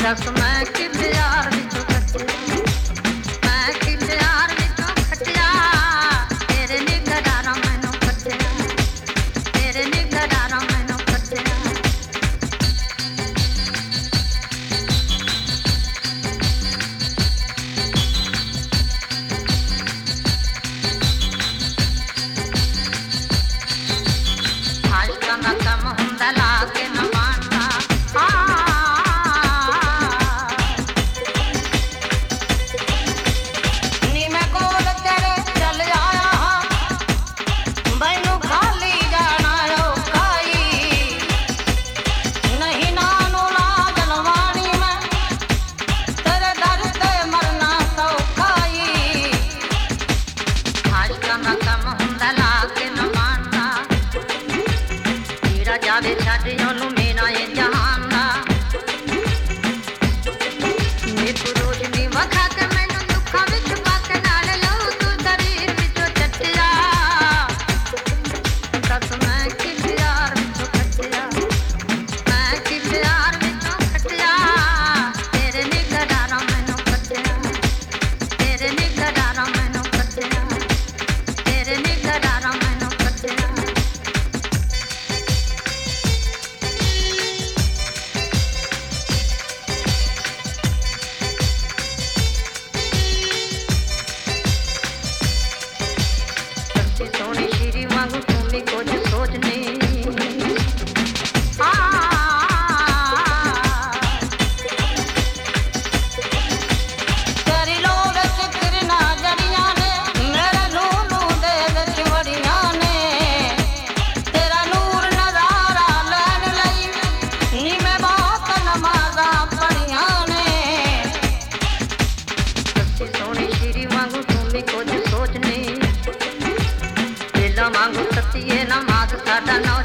ਦੱਸ ਮੈਂ ਕਿ ਪਿਆਰ ਵਿੱਚੋਂ ਕੱਟਿਆ, ਮੈਂ ਕਿ ਪਿਆਰ ਵਿੱਚੋਂ ਕੱਟਿਆ, ਤੇਰੇ ਨਿਗਰਾਰਾਂ ਮੈਨੂੰ ਕੱਟਿਆ, ਤੇਰੇ ਨਿਗਰਾਰਾਂ ਮੈਨੂੰ ਕੱਟਿਆ। ਆਸ਼ਕਾਂ ਦਾ ਕੰਮ ਹੁੰਦਾ ਲਾ ਕੇ ਨਾ ਮਾਰਨਾ, ਨੀ ਮੈਂ ਕੋਲ ਤੇਰੇ ਚੱਲ ਆਇਆ ਹਾਂ, ਮੈਨੂੰ ਖਾਲੀ ਜਾਣਾ ਔਖਾ ਈ, ਨਹੀਂ ਨਾਨੂੰ ਨਾ ਜਲਵਾਣੀ ਮੈਂ, ਤੇਰੇ ਦਰ ਤੇ ਮਰਨਾ ਸੌਖਾ ਈ। ਆਸ਼ਕਾਂ ਦਾ ਕੰਮ ਹੁੰਦਾ ਲਾ ਕੇ ਨਾ ਮਾਰਨਾ, ਜਿਹੜਾ ਜਾਵੇ ਛੱਡ ਉਹਨੂੰ ਮੇਨਾ ਏ ਜਹਾਨ ਦਾ, ਨੀ ਤੂੰ ਰੋਸ਼ਨੀ ਵਖਾ ਕੇ ਮੈਨੂੰ ਦੁੱਖਾਂ ਵਿੱਚ ਪਾ ਕੇ ਨਾਲ ਲਊ ਤੂੰ ਸਰੀਰ ਵਿੱਚੋਂ ਚੱਟਿਆ। ਦੱਸ ਮੈਂ ਕਿ ਪਿਆਰ ਵਿੱਚੋਂ ਕੱਟਿਆ, ਮੈਂ ਕਿ ਪਿਆਰ ਵਿੱਚੋਂ ਕੱਟਿਆ, ਤੇਰੇ ਨਿਗਰਾਰਾਂ ਮੈਨੂੰ ਕੱਟਿਆ, ਤੇਰੇ ਨਿਗਰਾਰਾਂ ਮੈਨੂੰ ਕੱਟਿਆ, ਤੇਰੇ ਨਿਗਰਾਰਾਂ ਮੈਨੂੰ ਕੱਟਿਆ। ਸੋਹਣੀ ਸ਼ੀਰੀ ਵਾਂਗੂ ਤੂੰ ਵੀ ਕੁਝ ਸੋਚਨੀ, ਤੇਰੀ ਲੋਹ ਵਿੱਚ ਕਿਰਨਾਂ ਜੜੀਆਂ ਨੇ, ਮੇਰੇ ਨੂਰ ਦੇ ਵਿੱਚ ਵੜੀਆਂ ਨੇ, ਤੇਰਾ ਨੂਰ ਨਜ਼ਾਰਾ ਲੈਣ ਲਈ ਨੀ ਮੈਂ ਬਹੁਤ ਨਮਾਜ਼ਾਂ ਪੜ੍ਹੀਆਂ ਨੇ। ਸੋਹਣੀ ਸ਼ੀਰੀ ਵਾਂਗੂ ਤੂੰ ਵੀ ਕੁਝ ਸੋਚਨੀ, ਦਿਲਾਂ ਵਾਂਗੂ ਸੱਚੀਏ ਨਮਾਜ਼ ਸਾਡਾ ਨਾ